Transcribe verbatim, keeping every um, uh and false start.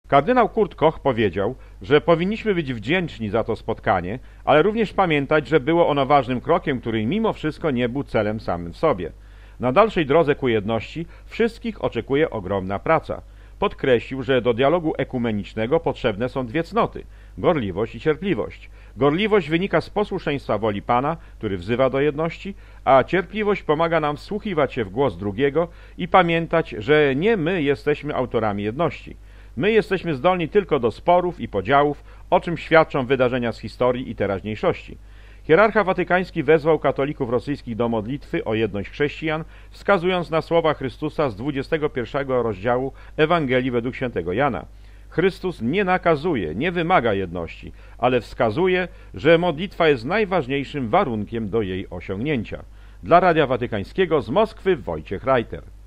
Kardynał Kurt Koch powiedział, że powinniśmy być wdzięczni za to spotkanie, ale również pamiętać, że było ono ważnym krokiem, który mimo wszystko nie był celem samym w sobie. Na dalszej drodze ku jedności wszystkich oczekuje ogromna praca. Podkreślił, że do dialogu ekumenicznego potrzebne są dwie cnoty – gorliwość i cierpliwość. Gorliwość wynika z posłuszeństwa woli Pana, który wzywa do jedności, a cierpliwość pomaga nam wsłuchiwać się w głos drugiego i pamiętać, że nie my jesteśmy autorami jedności. My jesteśmy zdolni tylko do sporów i podziałów, o czym świadczą wydarzenia z historii i teraźniejszości. Hierarcha watykański wezwał katolików rosyjskich do modlitwy o jedność chrześcijan, wskazując na słowa Chrystusa z dwudziestego pierwszego rozdziału Ewangelii według świętego Jana. Chrystus nie nakazuje, nie wymaga jedności, ale wskazuje, że modlitwa jest najważniejszym warunkiem do jej osiągnięcia. Dla Radia Watykańskiego z Moskwy Wojciech Reiter.